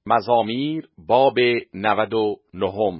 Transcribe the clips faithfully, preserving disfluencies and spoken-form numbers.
مزامیر باب نود و نه.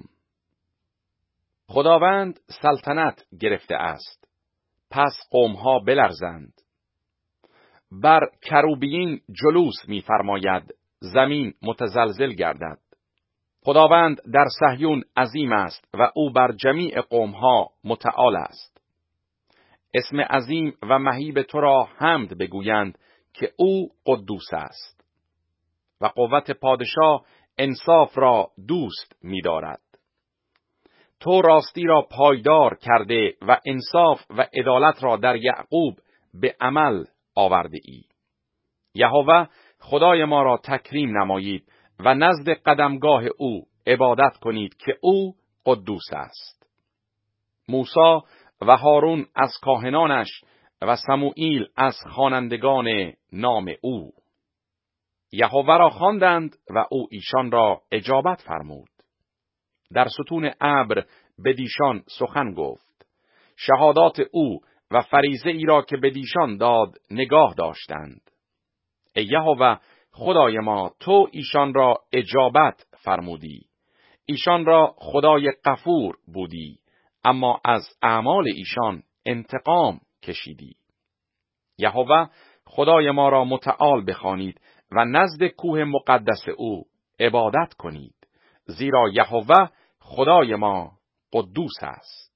خداوند سلطنت گرفته است، پس قومها بلرزند. بر کروبیین جلوس می‌فرماید، زمین متزلزل گردد. خداوند در صهیون عظیم است و او بر جمیع قومها متعال است. اسم عظیم و مهیب تو را حمد بگویند که او قدوس است. و قوت پادشاه انصاف را دوست می‌دارد. تو راستی را پایدار کرده و انصاف و عدالت را در یعقوب به عمل آورده ای. یهوه خدای ما را تکریم نمایید و نزد قدمگاه او عبادت کنید که او قدوس است. موسی و هارون از کاهنانش و سموئیل از خوانندگان نام او. یهوه را خواندند و او ایشان را اجابت فرمود. در ستون ابر به دیشان سخن گفت. شهادات او و فریضه ای را که به دیشان داد نگاه داشتند. ای یهوه خدای ما، تو ایشان را اجابت فرمودی. ایشان را خدای غفور بودی، اما از اعمال ایشان انتقام کشیدی. یهوه خدای ما را متعال بخوانید و نزد کوه مقدس او عبادت کنید، زیرا یهوه خدای ما قدوس است.